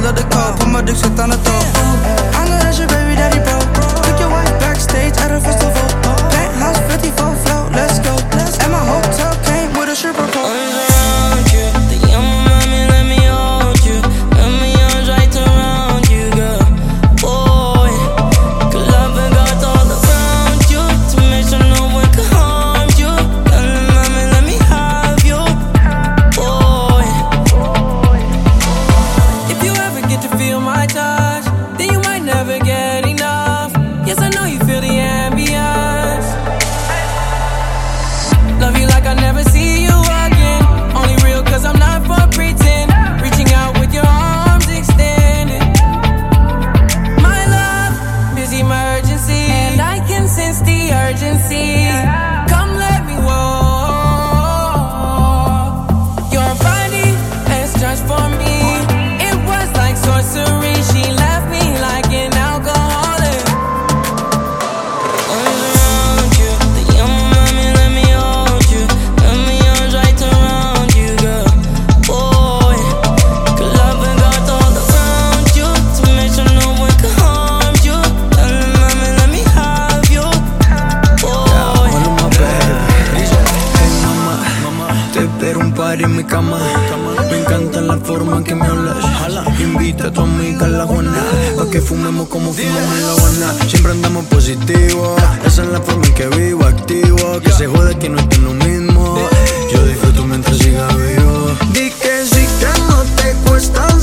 fill up the cup, put my dick shit on the throat. I know that's your baby daddy, bro. Took your wife backstage at a festival. Penthouse 54 float, let's go. And my hotel came with a stripper pole. Arms around you, the young mommy, let me hold you. Let me arms right around you, girl. Boy, good love and got all around you to make sure no one can harm you. Young mommy, let me have you, boy. If you ever get to feel my touch, then you might never get enough. Yes, I know you feel the ambience. Love you like I never see you again. Only real cause I'm not for pretend. Reaching out with your arms extended. My love is emergency, and I can sense the urgency. Come let me walk. Your body has transformed me. It was like sorcery. She left me like an alcoholic. Arms around you, the young mommy, let me hold you. Let me arms right around you, girl. Boy, good love and got all around you to make sure no one can harm you. Young mommy, let me have you, boy. All of my baby. Hey mamá, te espero un party en mi cama. Me encanta la forma en que me hablas. Invita a tu amiga a la Juana, pa' que fumemos como fumamos en La Habana. Siempre andamos positivos, esa es la forma en que vivo, activo. Que se jode que no esté lo mismo. Yo disfruto mientras siga vivo. Di que sí, que no te cuesta